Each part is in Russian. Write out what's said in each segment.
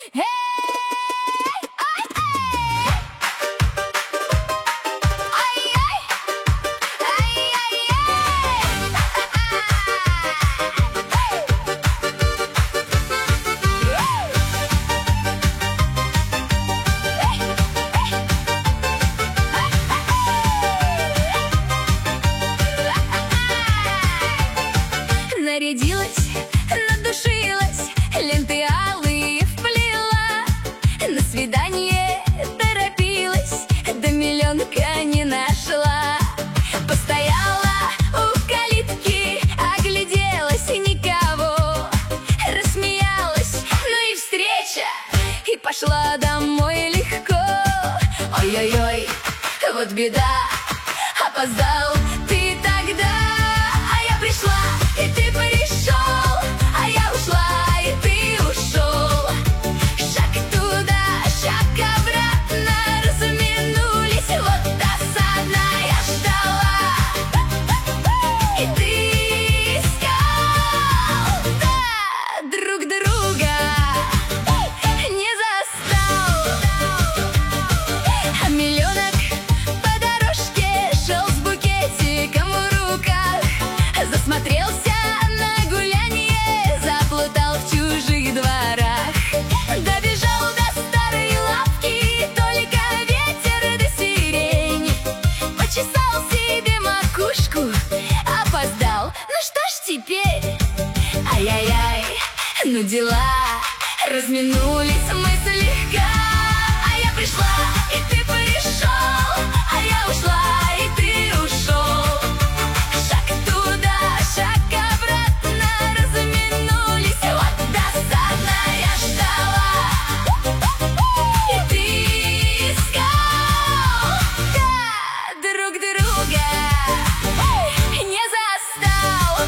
Нарядилась, надушилась, ленты алые вплела, на свидание торопилась, да миллионка не нашла. Постояла у калитки, огляделась, никого, рассмеялась, ну и встреча, и пошла домой легко. Ой-ой-ой, вот беда, опоздал ты тогда, а я пришла, и ты пришел, а я ушла, и ты ушел. Шаг туда, шаг обратно, разминулись, вот досадно я ждала, и ты искал, да, друг друга не застал. А миллионок по дорожке шел с букетиком в руках, засмотрелся на гулянье, заплутал в чужих дворах. Добежал до старой лавки, только ветер да сирень, почесал себе макушку, опоздал, ну что ж теперь? Ай-яй-яй, ну дела, разминулись мы слегка, а я пришла, и ты пришел, а я ушла, и ты ушел. Шаг туда, шаг обратно, разминулись, вот досадно я ждала, и ты искал, да, друг друга не застал.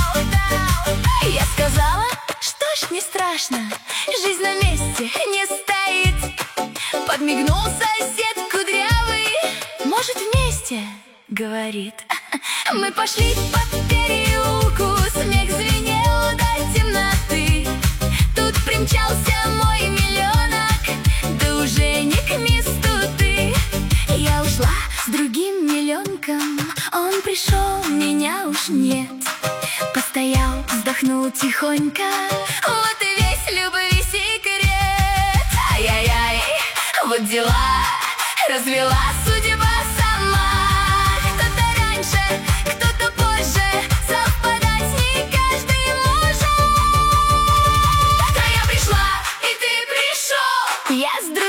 Я сказала, что ж не страшно, жизнь на месте не стоит. Подмигнул сосед кудрявый, может вместе, говорит. Мы пошли по переулку, смех звенел до темноты. Тут примчался мой миллионок, да уже не к месту ты. Я ушла с другим миллионком, он пришел, меня уж нет. Постоял, вздохнул тихонько, вот и весь любви секрет. Ай-яй-яй, вот дела, развела судьба сама. Кто-то раньше, кто-то позже, совпадать не каждый может. Да я пришла, и ты пришел, я с